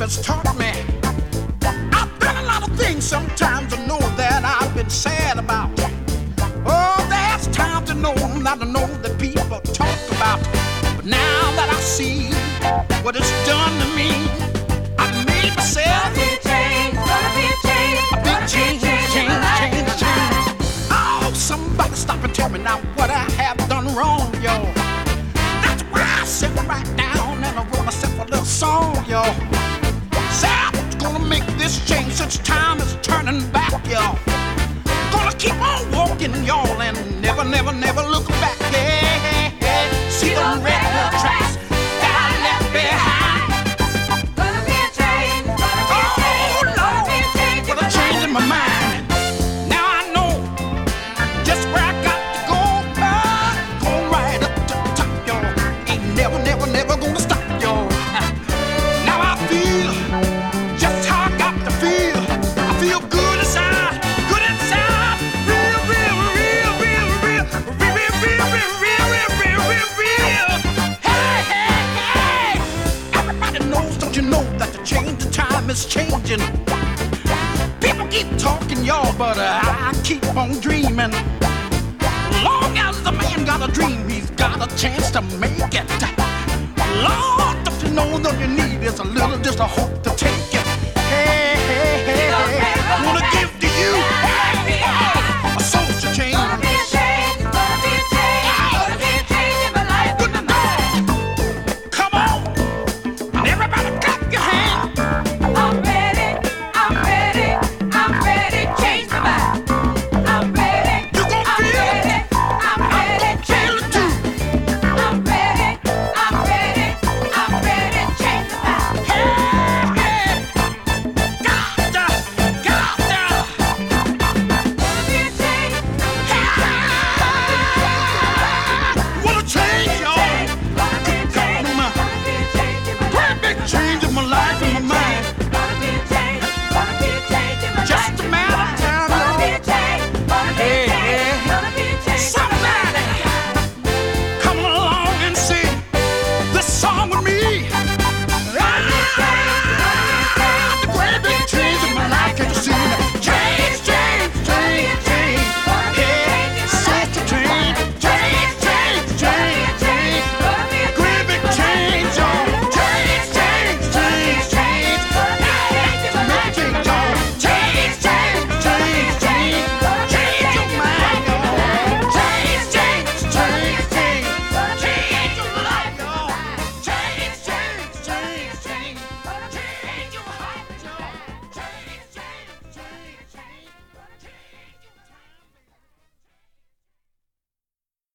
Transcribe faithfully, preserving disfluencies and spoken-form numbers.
has taught me. I've done a lot of things sometimes I know that I've been sad about. Oh, there's times to know, not to know that people talk about. But now that I see what it's done to me, I made myself Gonna be a change, gonna be a change, a big gonna be a change, change in change, my life, change, in my change. mind. Oh, somebody stop and tell me now what I have done wrong, yo. That's why I sit right down and I wrote myself a little song, yo. Say I was gonna make this change since time is turning back, yo. Gonna keep on walking, y'all, and never, never, never look back. Hey, hey, hey. See the red tracks that I left behind. Gonna be a change, gonna be a change, gonna be a change in What my a change in my life. mind. Now I know just where I got to go. Uh, going right up to the top, y'all. Ain't never, never, never gonna stop, y'all. Now I feel just how I got to feel. I feel good inside, good inside. Real, real, real, real, real, real, real, real, real, real, real, real, real. Hey, hey, hey. Everybody knows, don't you know that the change of time is changing. People keep talking, y'all, but uh, I keep on dreaming. Long as a man got a dream, he's got a chance to make it. Lord, don't you know that you need is a little just a hope to take it. Hey, hey, hey, hey, I wanna give to you hey, hey, a social change. Gonna be a change, gonna be a change, gonna be a change in my life, in my mind. Come on, and everybody clap your hands. I'm ready, I'm ready, I'm ready, change my mind. I'm ready, You gon' I'm feel it. ready, I'm ready, change my mind. I'm ready, I'm ready, I'm ready, change my mind. Hey, hey, gotcha, gotcha. Gonna be a change, What a change, y'all. gonna be a change, No, ma. gonna be a change in my Great life. big change in my life and my mind. Gonna be a change, gonna be a change in my life. Just a matter of time, Gonna be y'all. a change, gonna be a Hey, change, hey. gonna be a change. Somebody come along and sing this song with me.